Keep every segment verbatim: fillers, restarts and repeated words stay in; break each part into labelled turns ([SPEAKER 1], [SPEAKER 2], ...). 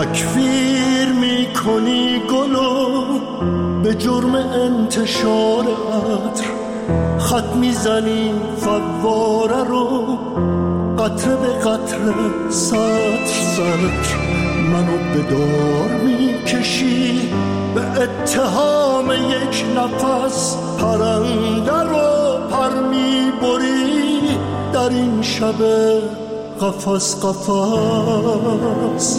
[SPEAKER 1] تکفیر میکنی گلو به جرم انتشار عطر، خط میزنی فواره رو قطره به قطره سطر سطر، منو به دار میکشی به اتهام یک نفس، پرنده رو پر میبری در این شب قفس قفس.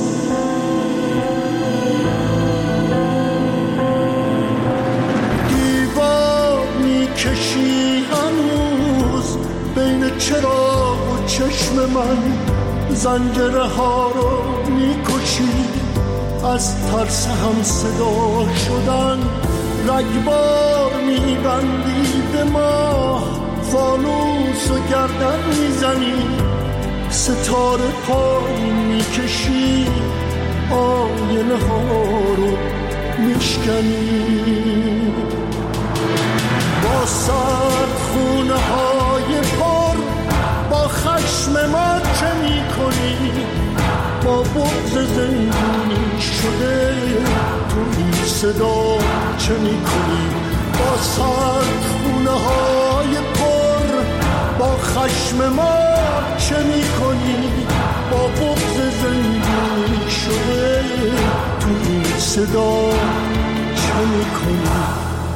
[SPEAKER 1] دیوار میکشی هنوز بین چراغ و چشم من، زنجره ها رو میکشی از ترس هم صدا شدن، رگبار میبندی به ماه، فانوس و گردن میزنی، ستاره پای میکشی، آینه ها رو میشکنی. با سرد خونه های پر با خشم ما چه میکنی؟ با بغض زندونی شده تو این صدا چه میکنی؟ با سرد خونه های پر با خشم ما چه میکنی؟ با بغض زندونی شده تو این صدا چه میکنی؟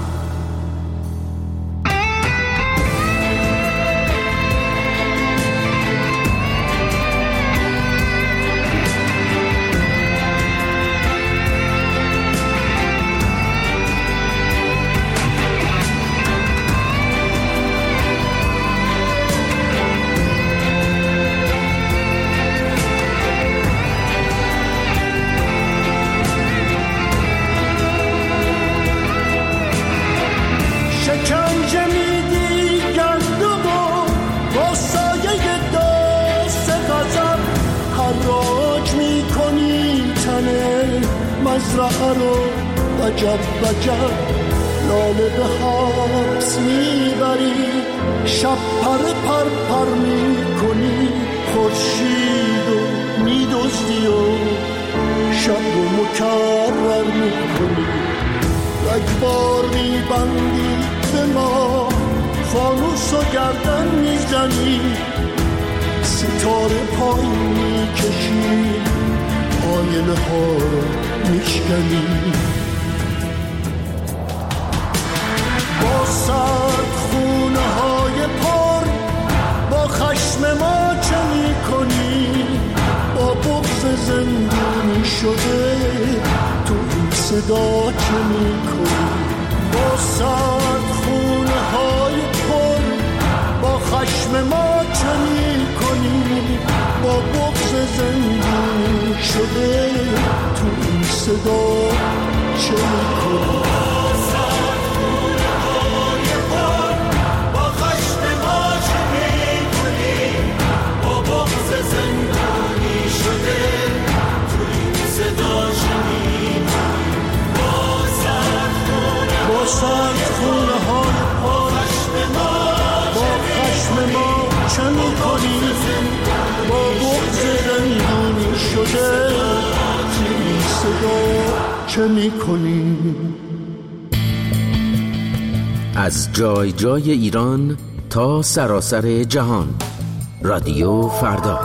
[SPEAKER 1] مزرعه رو وجب وجب لاله به حبس میبری، شب پر پر پر میکنی، خورشید رو میدزدی و شب رو مکرر میکنی، رگبار میبندی به ما، فانوس و گردن میزنی، ستاره پای میکشی، آینه ها رو میشکنی. با سرد خونه های پر با خشم ما چه میکنی؟ با بغض زندونی شده تو این صدا چه میکنی؟ با سرد خونه های پر با خشم ما چه میکنی؟ با بغض زندونی شده تو این صدا چه میکنی؟ سرد خونه های پا با خشم ما چه میکنی؟ با بغض زندونی شده این صدا چه میکنی؟
[SPEAKER 2] از جای جای ایران تا سراسر جهان، رادیو فردا.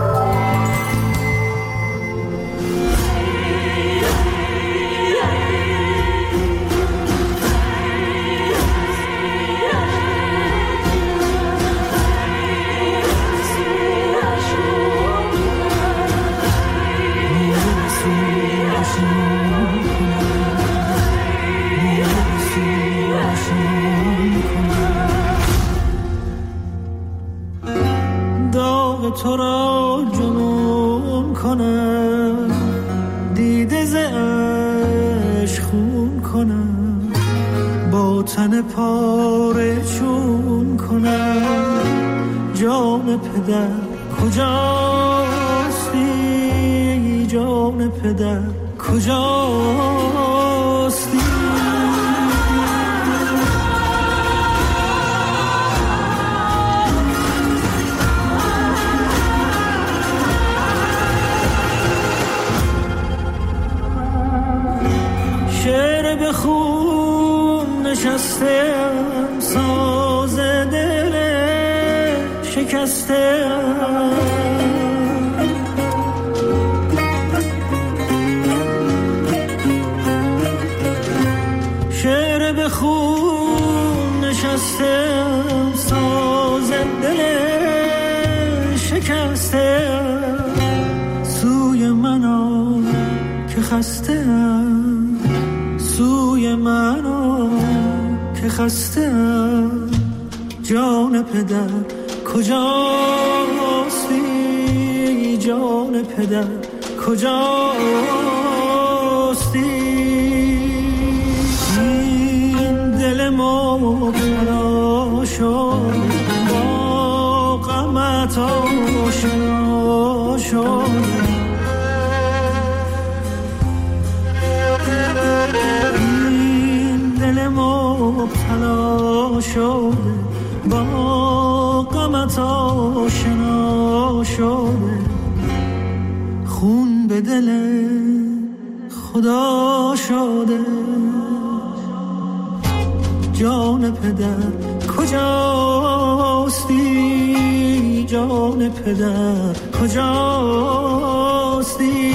[SPEAKER 3] تو را جنون کنم، دیده ز عشق خون کنم، با تن پاره چون کنم، جان پدر کجاستی؟ جان پدر کجاستی؟ شکسته شعر به خون نشسته ساز دل شکسته سوی منو که خسته سوی منو که خسته جان پدر کجاستی جان پدر کجاستی این دل مبتلا شد با غمت آشنا شد این دل مبتلا شد با غمت آشنا شده خون به دل خدا شده جان پدر کجاستی جان پدر کجاستی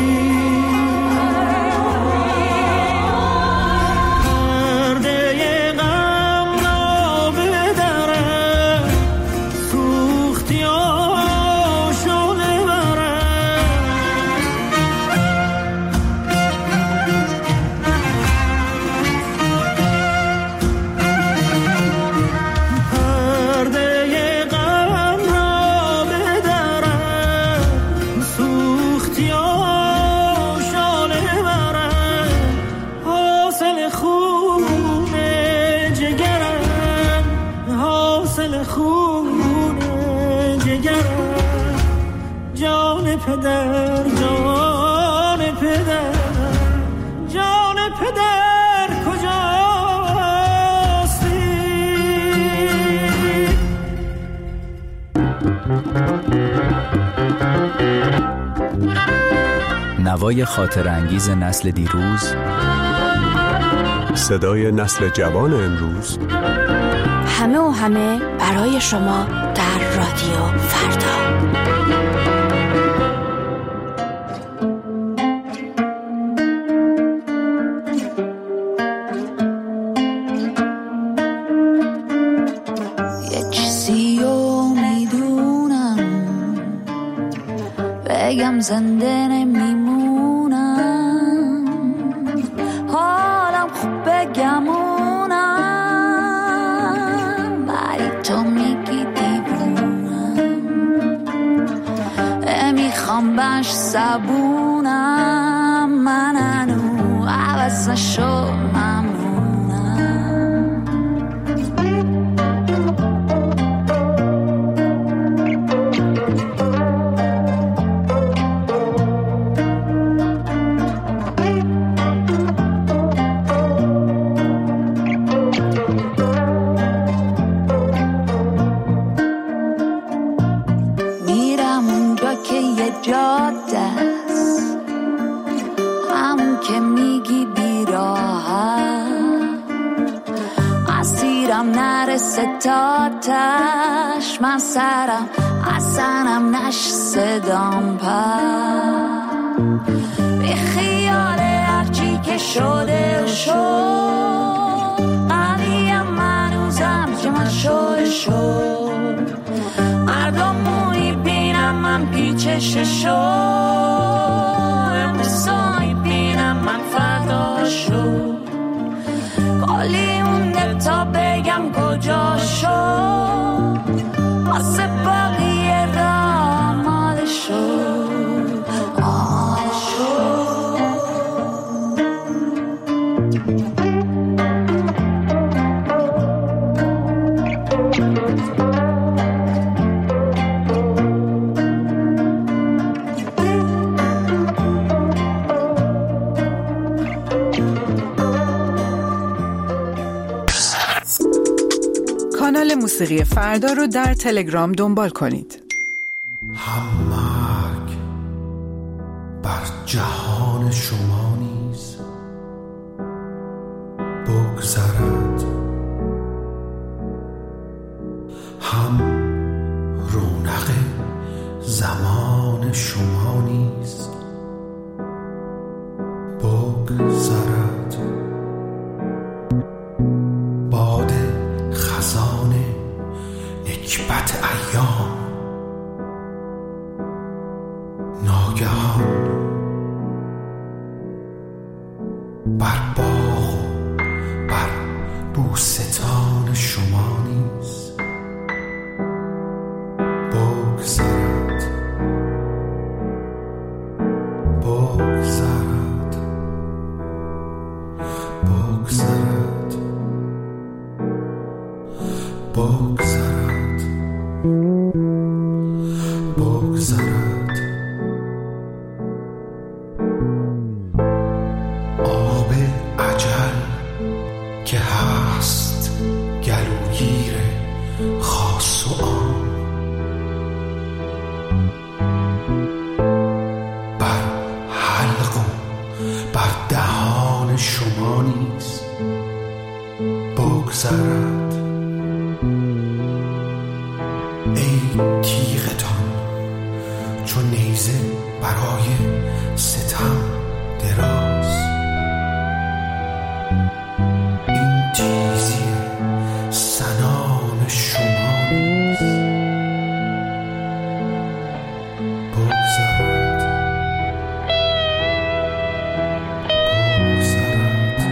[SPEAKER 3] پدر جان پدر جان پدر کجاستی
[SPEAKER 4] نوای خاطر انگیز نسل دیروز،
[SPEAKER 5] صدای نسل جوان امروز،
[SPEAKER 6] همه و همه برای شما در رادیو فردا.
[SPEAKER 7] بگم زنده نمیمونم حالم خوب بگمونم ولی تو میگی دیوونم میخوام باش صبونم من انو عوض نشو ستاتش من سرم اصنم نش صدام پر بی خیال هرچی که شده شد قویم منوزم که من شده شد مردم موی بینم من پیچش شد امروزایی بینم من فردا شد کلی مونده تا بگم کجا شد واسه بقیه را مال شد آل شد
[SPEAKER 8] کانال موسیقی فردا رو در تلگرام دنبال کنید.
[SPEAKER 1] هم مرگ بر جهان شما نیز بگذرد، هم زمان شما نیز بگذرد. باد خزان نکبت ایام ناگهان بر باغ و بر بوستان شما نیز بگذرد. بگذرد بگذرد بگذرد بگذرد. آب اجل که هست گلوگیر خاص و عام بر حلق و بر دهان شما نیز بگذرد. ای تیغتان چون نیزه برای ستم دراز، این تیزی سنان شما نیز بگذرد. بگذرد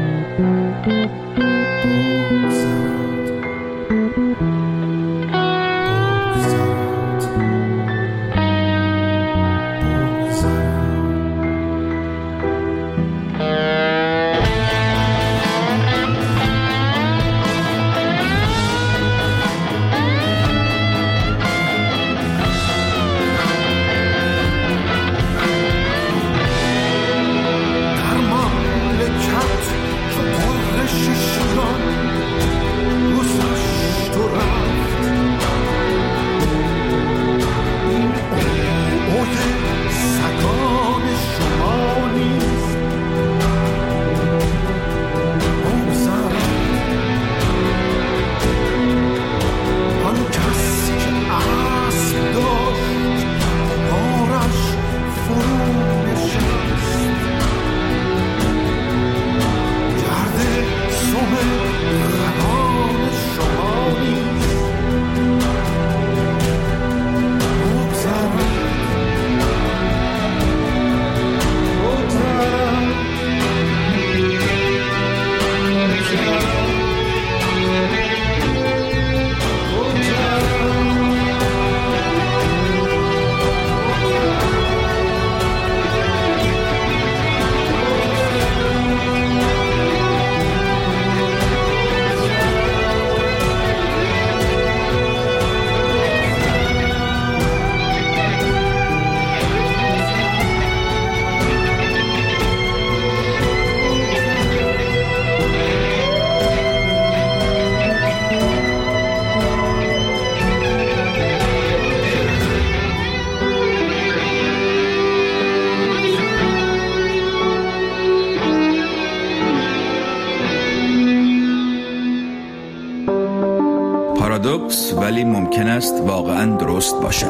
[SPEAKER 9] پارادوکس ولی ممکن است واقعاً درست باشد.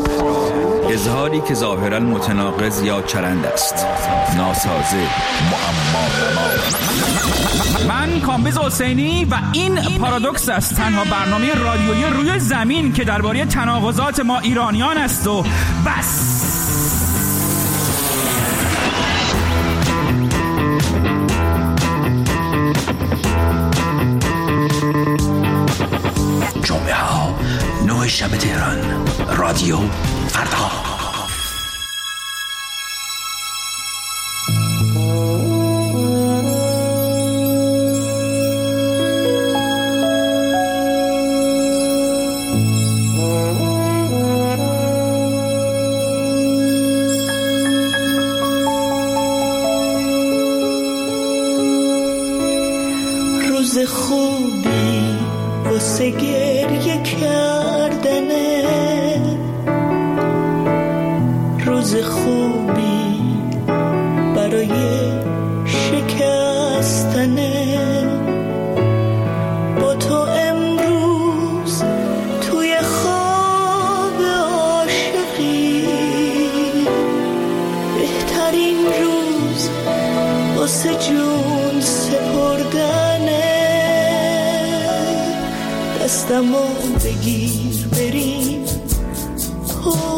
[SPEAKER 9] اظهاری که ظاهراً متناقض یا چرند است، ناسازه، معما.
[SPEAKER 10] من کامبیز حسینی و این پارادوکس است، تنها برنامه رادیویی روی زمین که درباره تناقضات ما ایرانیان است و بس.
[SPEAKER 11] جمعه ها نه شب تهران، رادیو فردا.
[SPEAKER 3] روز خوبی واسه گریه کردنه،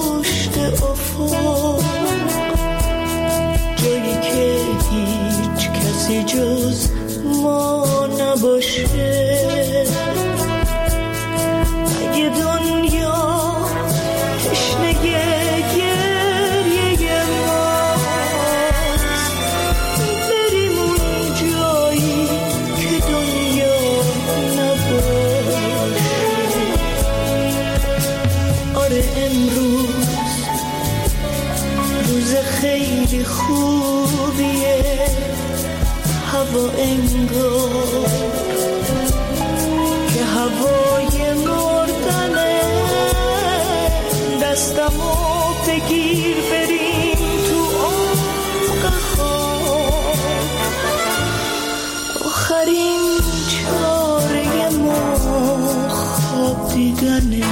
[SPEAKER 3] پشت افق، جایی که هیچ کسی جز ما نباشه. اگه دنیا تشنه گریه ماست، بریم اون جایی که دنیا نباشه. آره امروز روز خیلی خوبیه، هوا انگار که هوای مردنه. دستمو بگیر بریم تو عمق خواب، آخرین چاره ما خواب دیدنه.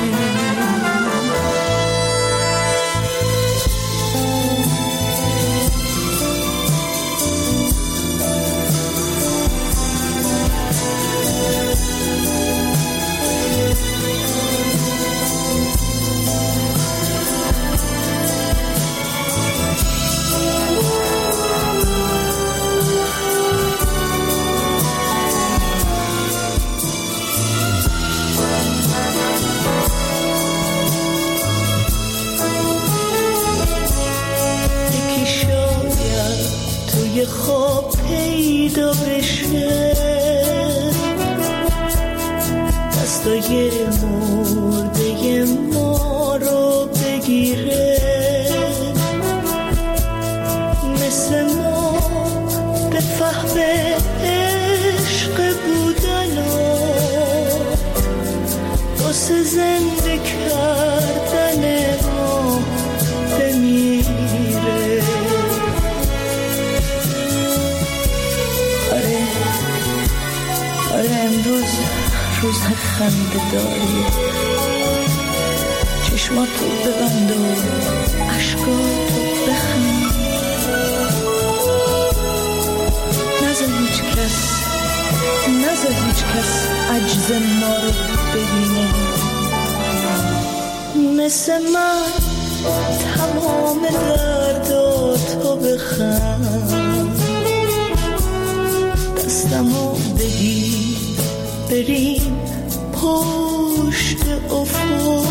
[SPEAKER 3] خواب پیدا بشه، دستای مرده ما رو بگیره، مثل ما به فهم عشق بودن و واسه زنده کردن ما بمیره. آره امروز روز خنده داری، چشماتو ببند و عشقاتو بخند، نذار هیچ کس نذار هیچ کس عجز ما رو ببینه. مثل من تمام درداتو بخند، دستمو بگیر بریم پشت افق،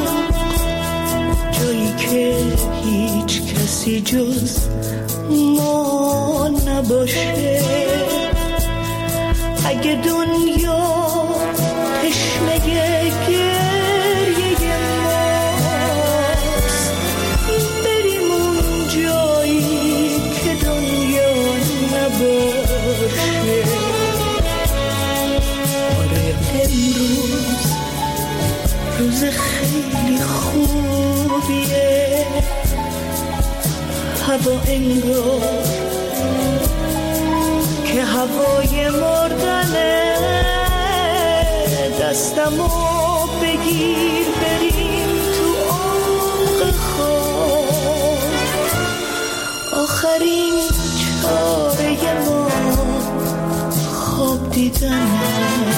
[SPEAKER 3] جایی که هیچ کسی جز ما نباشه. اگه دنیا تشنه گریه ماست، بریم اون جایی که دنیا نباشه. امروز روز خیلی خوبیه، هوا انگار که هوای مردنه. دستمو بگیر بریم تو عمق خواب، آخرین چاره ما خواب دیدنه.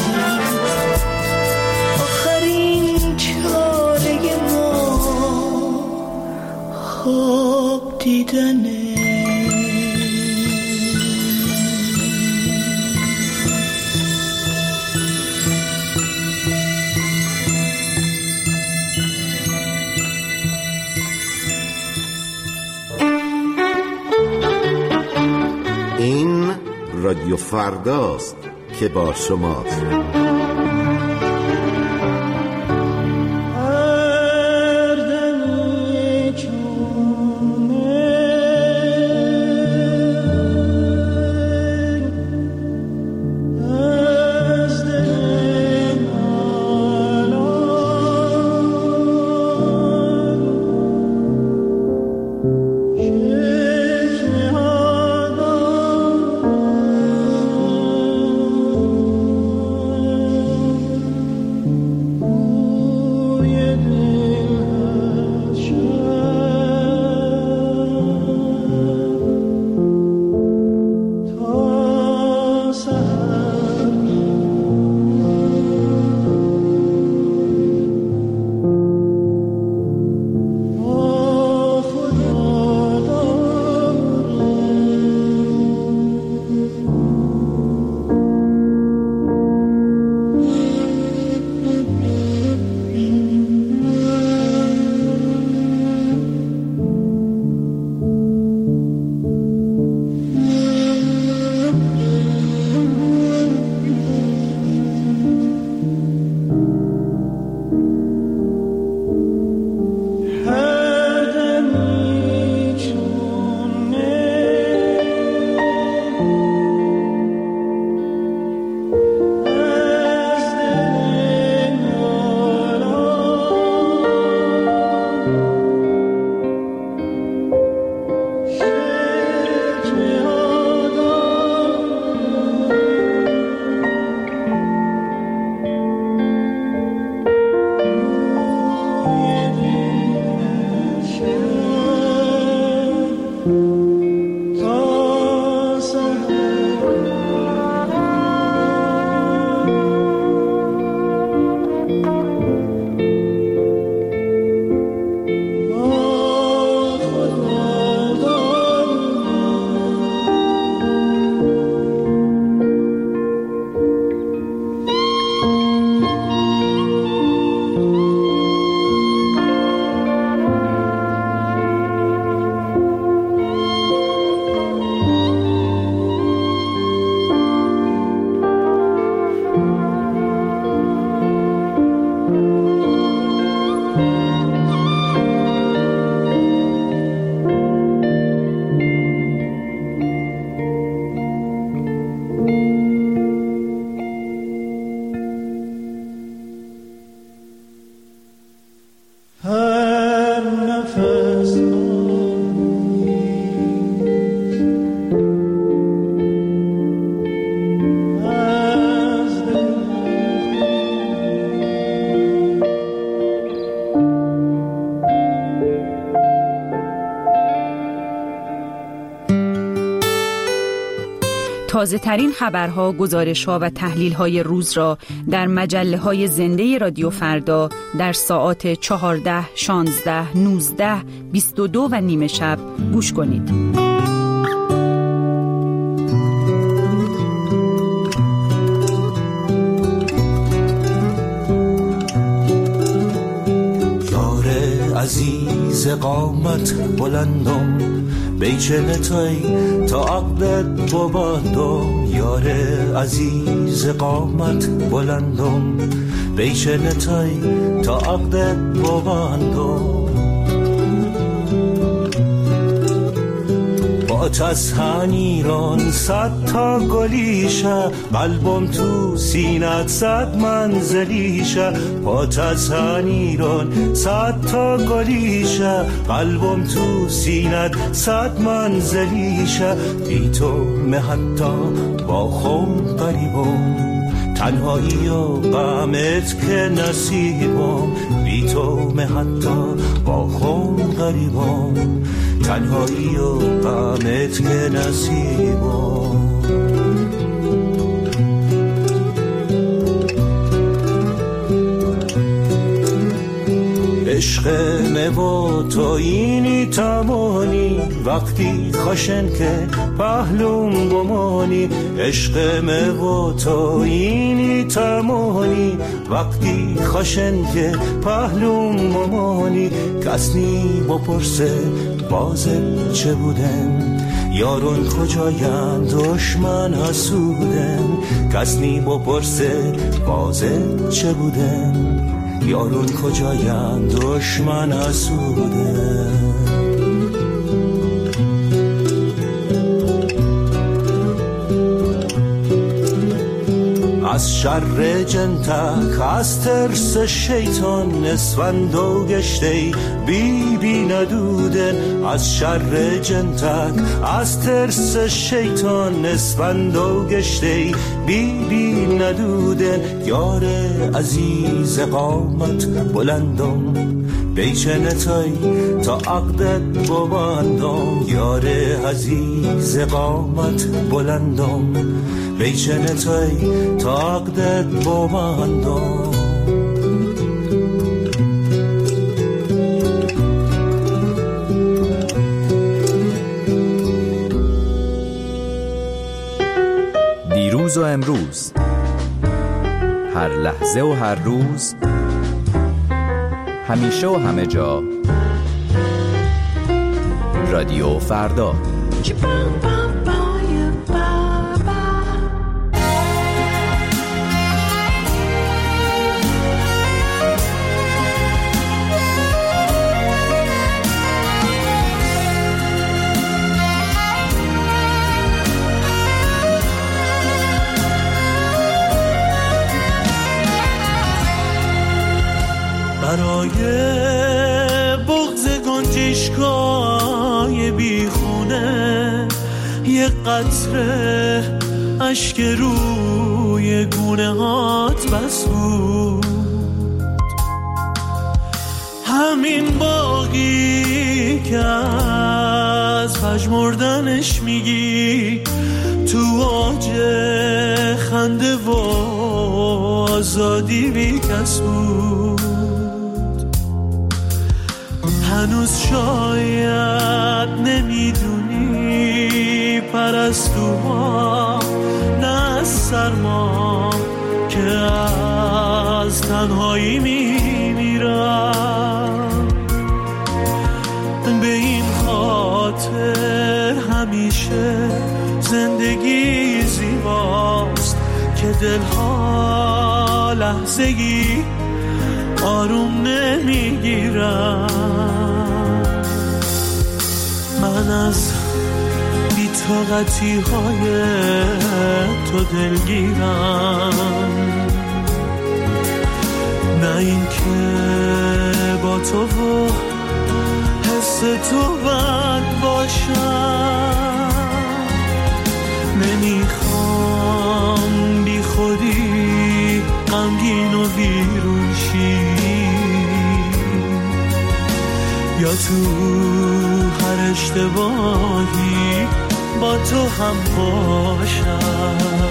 [SPEAKER 3] خواب دیدنه.
[SPEAKER 12] این رادیو فرداست که با شماست.
[SPEAKER 13] تازه ترین خبرها، گزارش‌ها و تحلیل‌های روز را در مجله‌های زنده رادیو فردا در ساعات چهارده، شانزده، نوزده، بیست و دو و نیمه شب گوش کنید.
[SPEAKER 1] عزیز قامت بلندم بیچه تای تا عقدت ببندم. یار عزیز قامت بلندم بیچه تای تا عقدت ببندم. با تسهن ایران صد تا گلیشه قلبم تو سینت صد منزلیشه. با تسهن ایران صد تا گلیشه قلبم تو سینت صد منزلیشه. بی تو من حتی با خون قریبم تنهایی و غمت که نصیبم. بی تو من حتی با خون قریبم تنهایی و غمت که نصیبم. عشق مو تو اینی تمانی وقتی خشن که پهلوم بمانی. عشق مو تو اینی تمانی وقتی خشن که پهلوم بمانی. کس نی بپرسه بازم چه بودن یارون کجاین دشمن حسودن. کس نی بپرسه بازم چه بودن یارون کجاین دشمن حسودن. از شر جنتک از ترس شیطان اسفندو گشتی بی بی ندودن. از شر جنتک از ترس شیطان اسفندو گشتی بی بی ندودن. یار عزیز قامت بلندم بیچه نتای تا عقدت ببندم. یار عزیز قامت بلندم بیچه نتای تا عقدت ببندم.
[SPEAKER 4] دیروز و امروز، هر لحظه و هر روز، همیشه و همه جا، رادیو فردا.
[SPEAKER 3] برای بغض گنجشکای بیخونه یه قطره اشک روی گونه هات بس بود. همین باقی که از پژمردنش میگی تو آج خنده و آزادی بی کس بود. هنوز شاید نمیدونی پرستوها نه از سرما که از تنهایی میمیرم. به این خاطر همیشه زندگی زیباست که دلها لحظه‌ای آروم نمیگیرم. من از بی‌طاقتی های تو دلگیرم، نه این که با تو و حس تو بد باشم. نمیخوام بی خودی غمگین و ویرون شی، یا تو هر اشتباهی با تو هم باشم.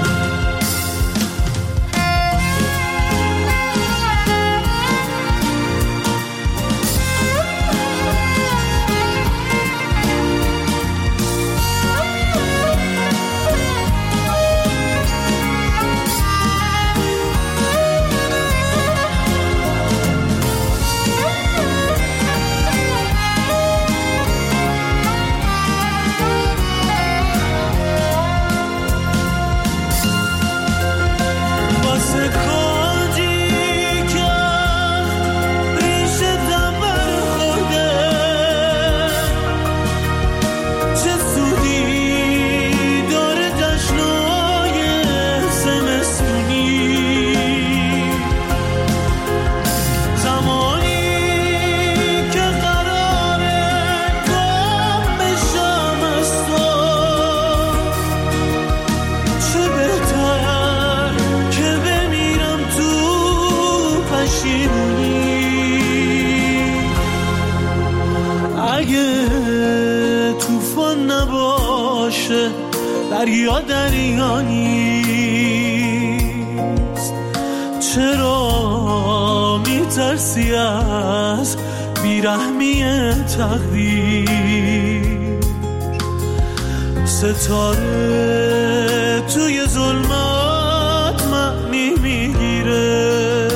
[SPEAKER 3] دریا دریا نیست، چرا میترسی از بیرحمی تقدیر؟ ستاره توی ظلمات معنی میگیره،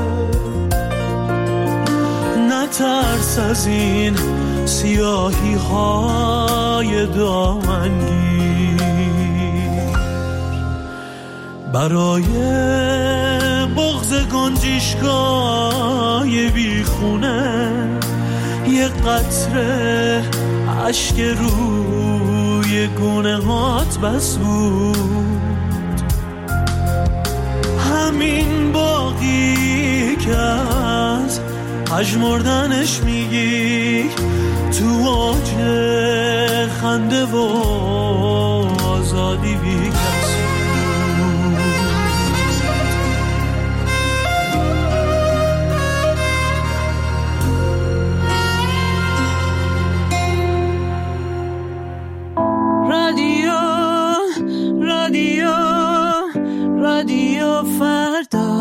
[SPEAKER 3] نترس از این سیاهی های دامنگیر. برای بغض گنجشگاه بیخونه یه قطره اشک روی گونه هات بس بود، همین باقی که از پژمردنش میگی تو اوج خنده و آزادی بی کسی. رادیو رادیو رادیو فردا.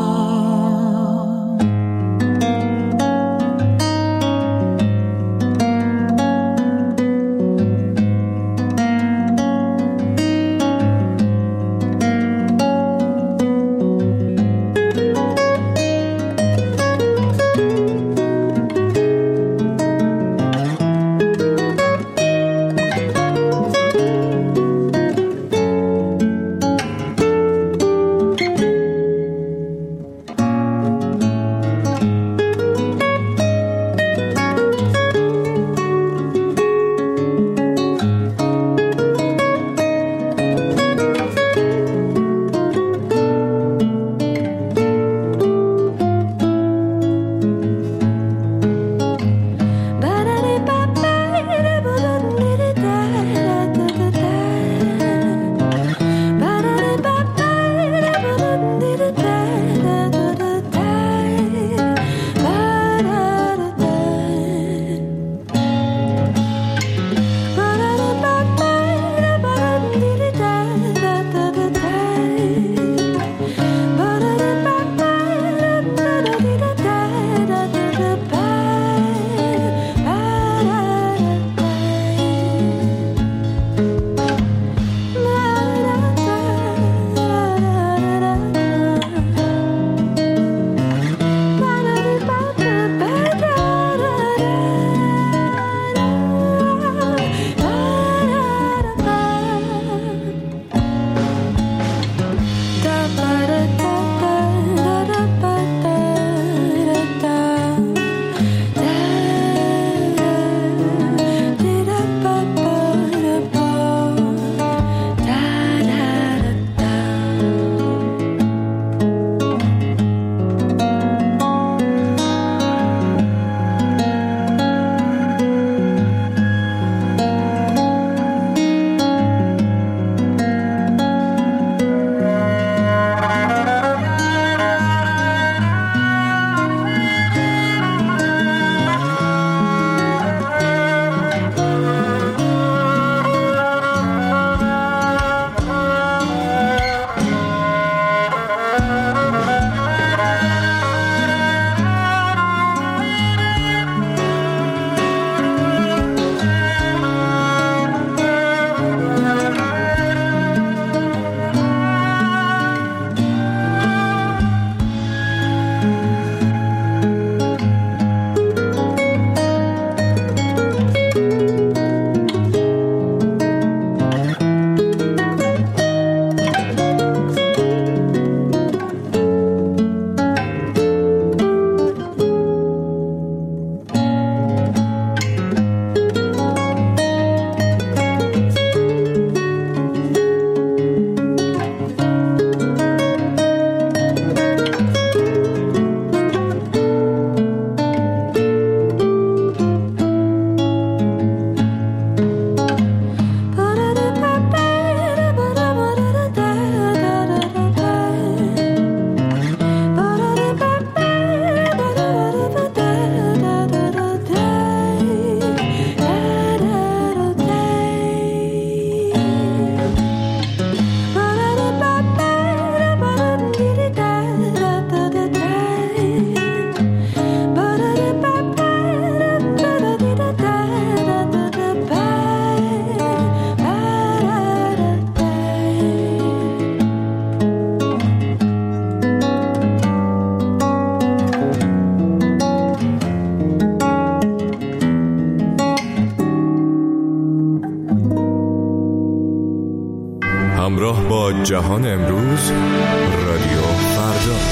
[SPEAKER 5] همراه با جهان امروز، رادیو فردا.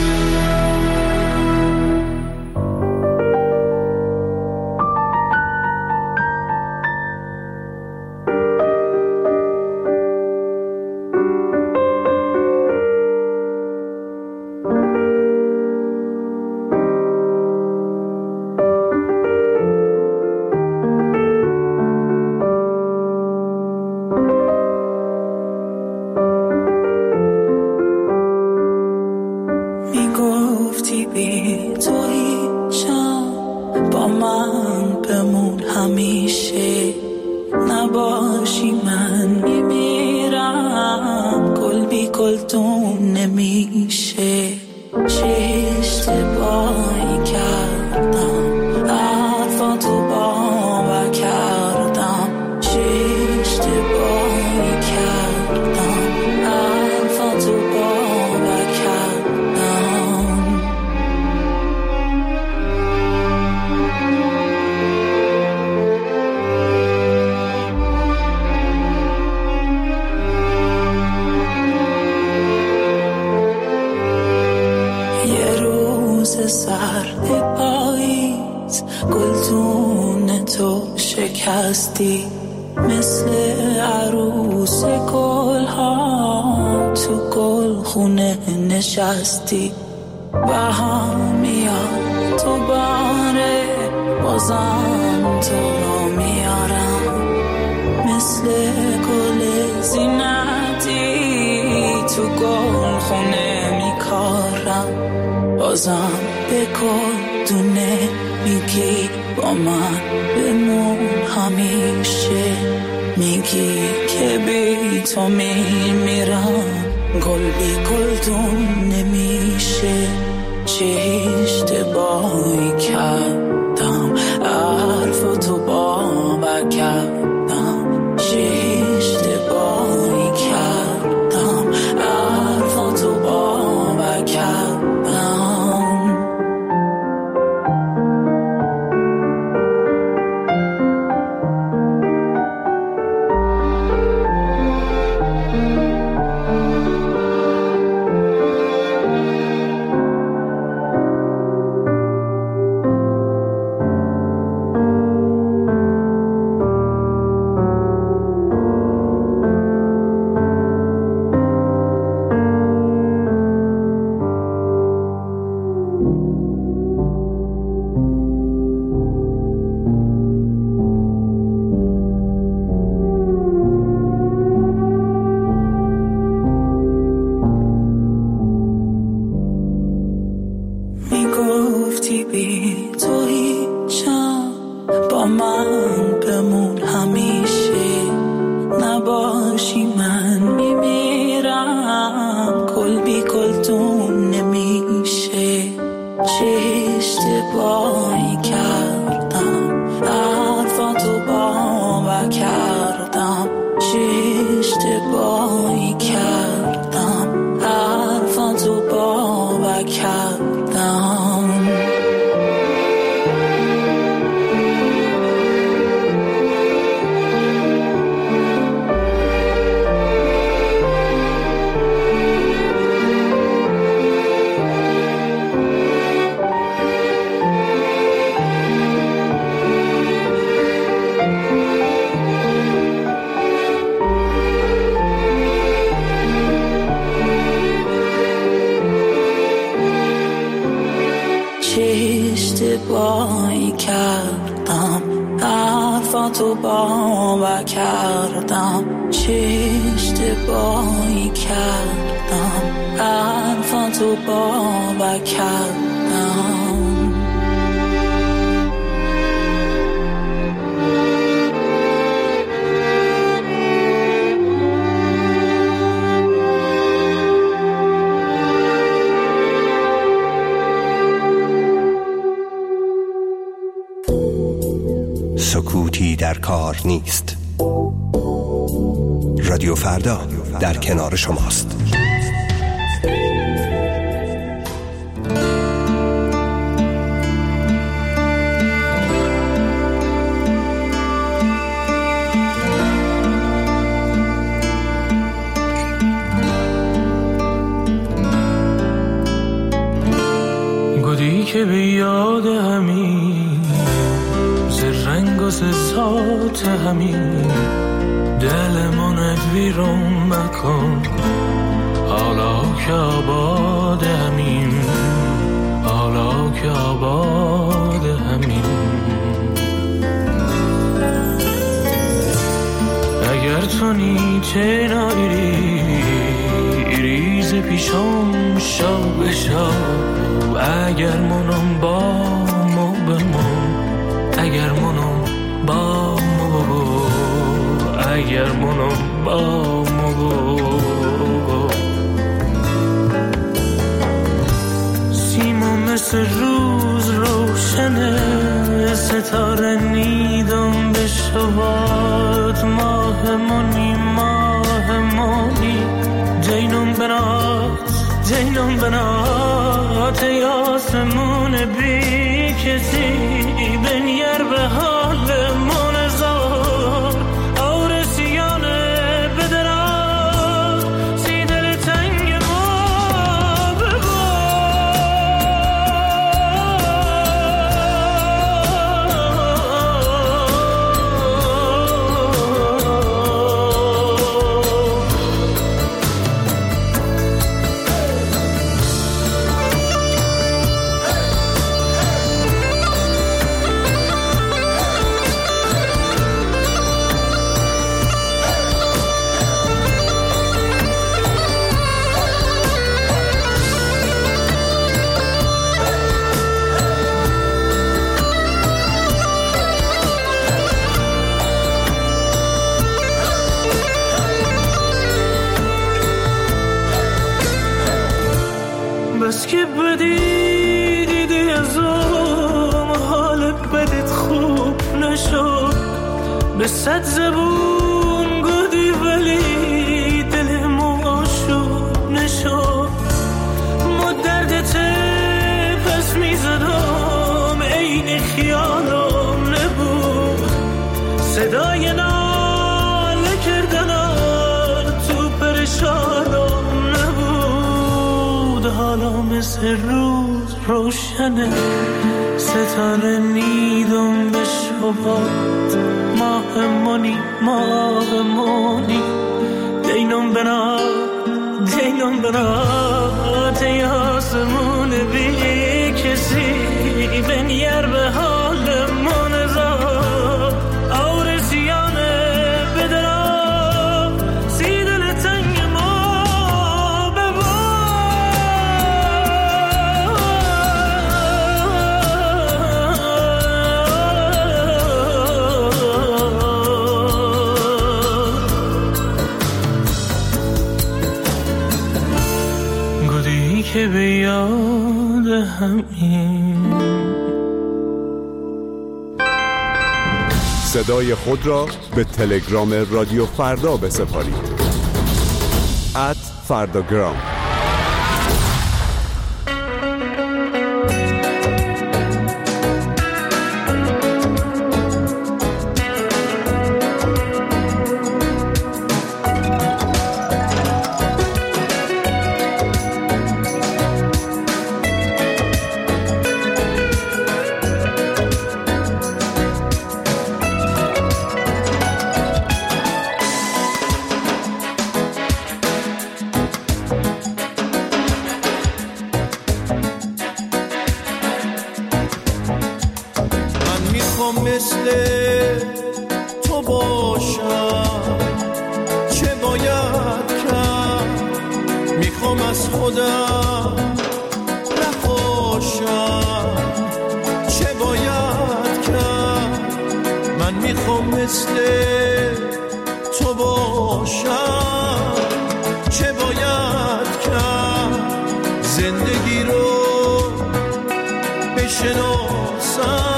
[SPEAKER 7] شکستی مثل عروس گل ها تو گل خونه نشستی بهم میاد تو باره بازم تو رو میارم مثل گل زینتی تو گل خونه میکارم بازم به گل دونه میگی با من بمون همیشه میگی که بی تو میمیرم گل بی گلدون نمیشه چه اشتباهی کردم حرفاتو باور کردم چه اشتباهی کردم حرفاتو باور کردم اشتباهی کردم حرفاتو باور کردم چه اشتباهی کردم حرفاتو باور کردم
[SPEAKER 14] سکوتی در کار نیست. رادیو فردا در کنار شماست.
[SPEAKER 3] راز ذات همین دل منت ویرون مکن حالا که آباد همین حالا که آباد همین اگر تو نیچه نایری ریز پیشم شو بشو اگر منم با مو بمون اگر منم با مو اگر منم با مو سیما مثل روز روشنه ستاره نیدم به شبات ماه منی ماه منی جینم بنات جینم بنات ای آسمون بی کسی بنیر به حال من زار آرسیانه بدرا سی دل تنگ ما بس که بدی دیدی ازم حال بدت خوب نشد به صد زبون گودی ولی دل ما شد نشد ما دردت پس میزدم عین خیالم نبود صدای ناله کردن تو پرشانم حالا مثل روز روشنه ستاره نیدم به شبات ماه منی ماه منی دینم بنا دینم بنا تی آسمون بی کسی بنیر به حال من زار آرسیانه بدرا سی دل تنگ ما ببا که به یاد همین
[SPEAKER 15] صدای خود را به تلگرام رادیو فردا بسپارید ات فرداگرام.
[SPEAKER 16] مثل تو باشم چه باید کرد میخوام از خودم نپاشم چه باید کرد من میخوام مثل تو باشم چه باید کرد زندگی رو بشناسم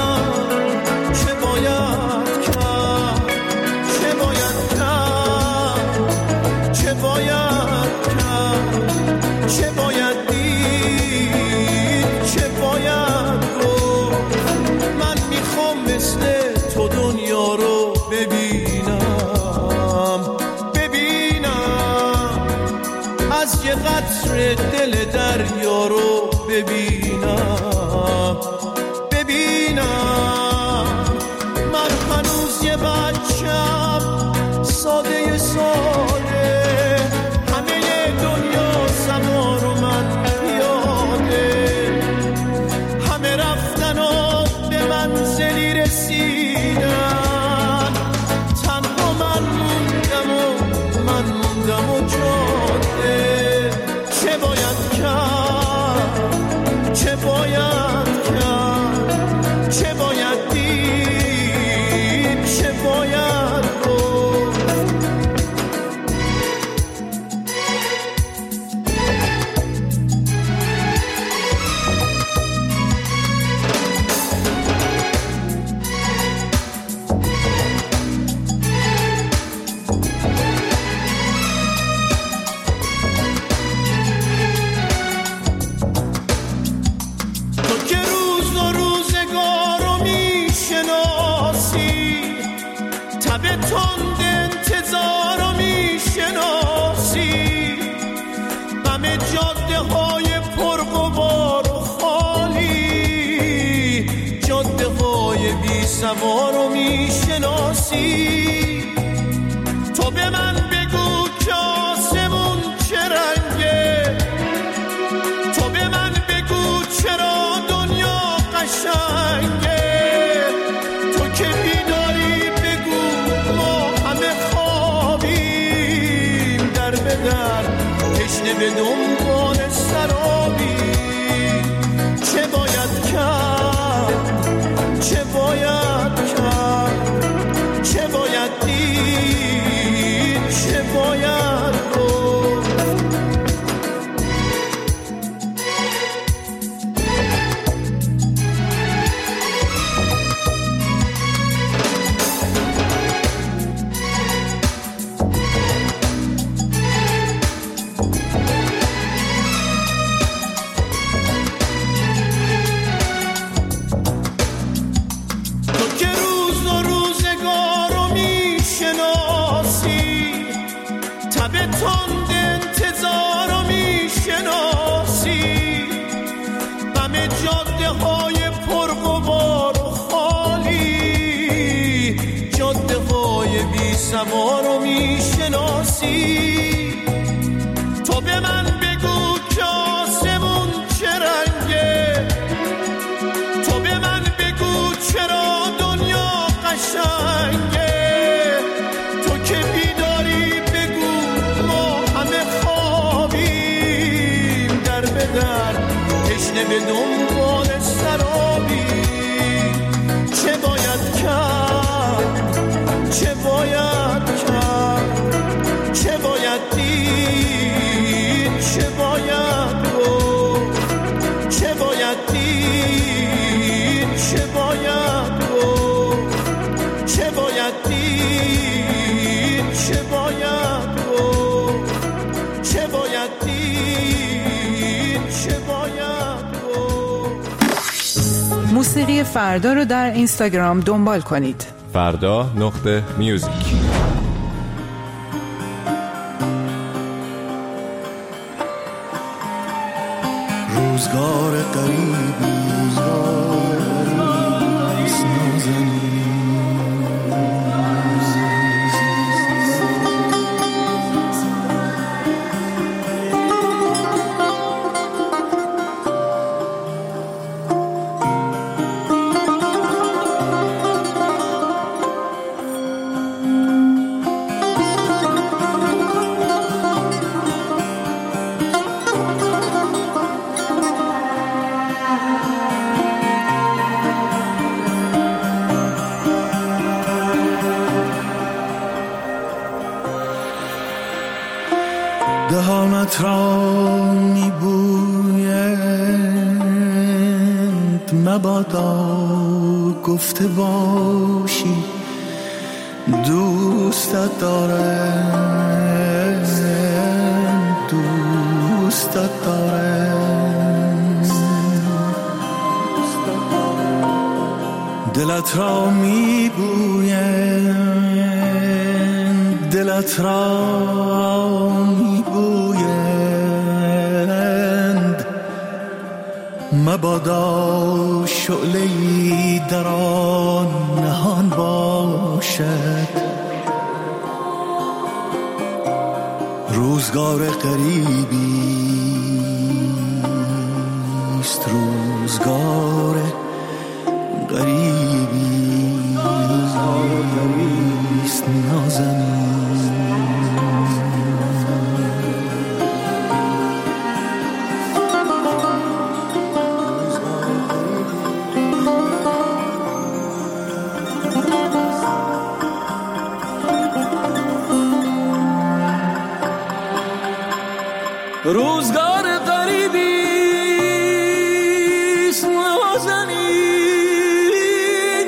[SPEAKER 16] چه باید دید چه باید گفت من میخوام مثل تو دنیا رو ببینم ببینم از یه قطره دل دریا رو ببینم ببینم من من یه بچم ساده ساده، همه دنیا سوار و من پیاده، همه رفتن و به منزلی رسیدن، تنها من موندم و من موندم و جاده. چه باید کرد، چه باید کرد، چه باید دید، چه باید گفت. سوارو میشناسی، تو به من بگو که آسمون چه رنگه، تو به من بگو چرا دنیا قشنگه، تو که بیداری بگو ما همه خوابیم، در به در تشنه به دنبال سرابیم. چه باید کرد، چه باید کرد، چه باید دید، چه باید گفت. سوارو میشناسی، تو به من بگو که آسمون چه رنگه، تو به من بگو چرا دنیا قشنگه، تو که بیداری بگو ما همه خوابیم، در به در تشنه به دنبال سرابیم. چه باید کرد، چه باید کرد، چه باید دید، چه باید گفت. چه باید دید، چه باید گفت. چه باید دید، چه باید گفت. چه باید دید، چه باید گفت.
[SPEAKER 8] موسیقی فردا رو در اینستاگرام دنبال کنید.
[SPEAKER 5] فردا نقطه میوزیک.
[SPEAKER 1] روزگار قریبی دهانت را میبویند مبادا گفته باشی دوستت دارم، دوستت دارم. دلت را میبویند، دلت را میبویند مبادا شعله‌ای در آن نهان باشی باشد روزگار قریبیست روزگار قریبیست نازنین
[SPEAKER 3] روزگار قریبیست نازنین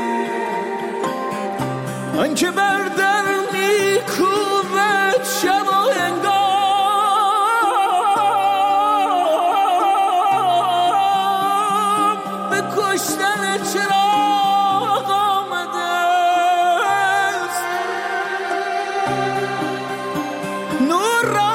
[SPEAKER 3] آنکه بر در میکوبد شب و هنگام به کشتن چراغ آمده است نور را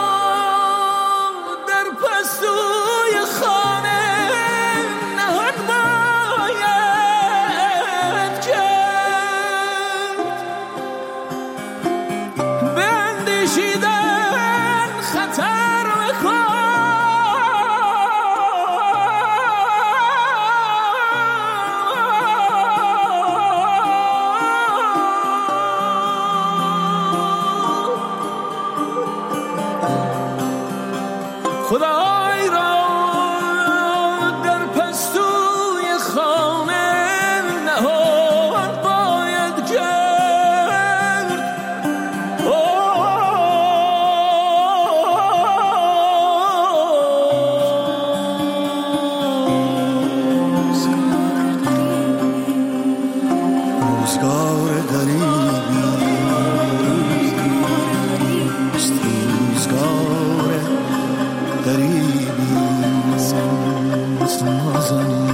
[SPEAKER 3] خدای را در پستوی خانه نهان باید کرد
[SPEAKER 1] روزگار قریبیست روزگار قریبیست نازنین